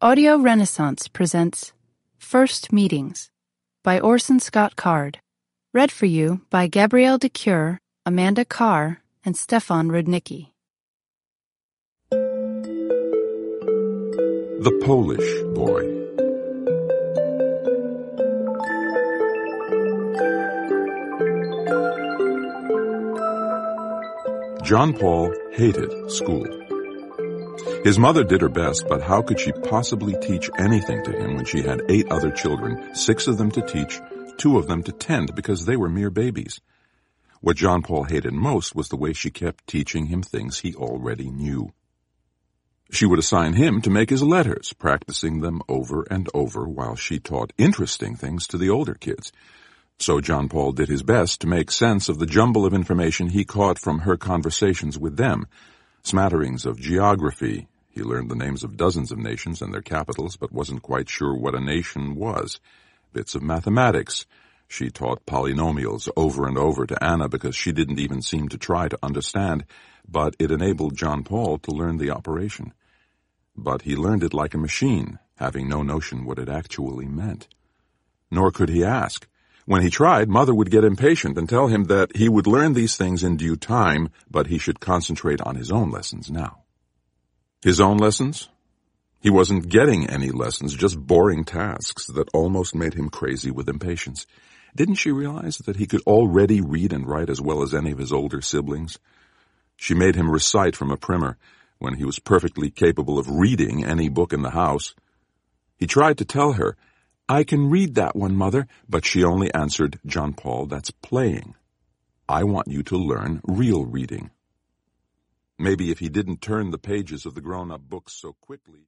Audio Renaissance presents First Meetings by Orson Scott Card. Read for you by Gabrielle de Cure, Amanda Carr, and Stefan Rudnicki. The Polish Boy. John Paul hated school. His mother did her best, but how could she possibly teach anything to him when she had 8 other children, 6 of them to teach, 2 of them to tend because they were mere babies? What John Paul hated most was the way she kept teaching him things he already knew. She would assign him to make his letters, practicing them over and over while she taught interesting things to the older kids. So John Paul did his best to make sense of the jumble of information he caught from her conversations with them, smatterings of geography. He learned the names of dozens of nations and their capitals, but wasn't quite sure what a nation was. Bits of mathematics. She taught polynomials over and over to Anna because she didn't even seem to try to understand, but it enabled John Paul to learn the operation. But he learned it like a machine, having no notion what it actually meant. Nor could he ask. When he tried, Mother would get impatient and tell him that he would learn these things in due time, but he should concentrate on his own lessons now. His own lessons? He wasn't getting any lessons, just boring tasks that almost made him crazy with impatience. Didn't she realize that he could already read and write as well as any of his older siblings? She made him recite from a primer when he was perfectly capable of reading any book in the house. He tried to tell her, "I can read that one, Mother," but she only answered, "John Paul, that's playing. I want you to learn real reading." Maybe if he didn't turn the pages of the grown-up books so quickly...